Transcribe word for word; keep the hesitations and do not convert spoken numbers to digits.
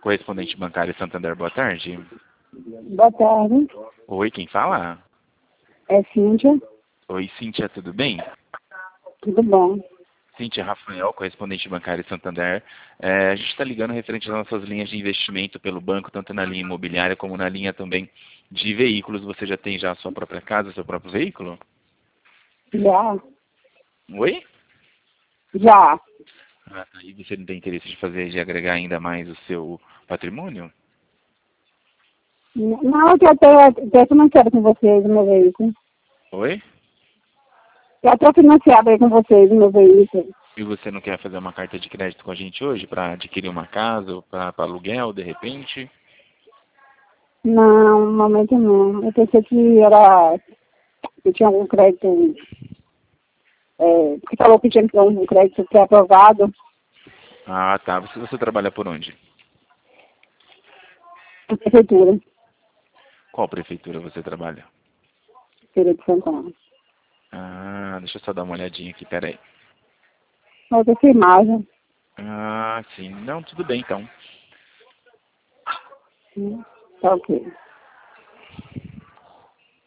correspondente bancário Santander, boa tarde. Boa tarde. Oi, quem fala? É Cíntia. Oi, Cíntia, tudo bem? Tudo bom? Cíntia Rafael, correspondente bancário Santander. É, a gente está ligando referente às nossas linhas de investimento pelo banco, tanto na linha imobiliária como na linha também de veículos. Você já tem já a sua própria casa, seu próprio veículo? Já. Oi? Já. Ah, tá. E você não tem interesse de fazer, de agregar ainda mais o seu patrimônio? Não, que eu tenho, até financiado com vocês o meu veículo. Oi? Eu estou financiado aí com vocês o meu veículo. E você não quer fazer uma carta de crédito com a gente hoje para adquirir uma casa ou para aluguel, de repente? Não, no momento não. Eu pensei que era, que tinha algum crédito, é, que falou que tinha que ter um crédito pré-aprovado Ah, tá. Você, você trabalha por onde? na prefeitura, Qual prefeitura você trabalha? Feira de Santana. Ah, deixa eu só dar uma olhadinha aqui, peraí. Outra imagem. Ah, sim. Não, tudo bem então. Tá ok.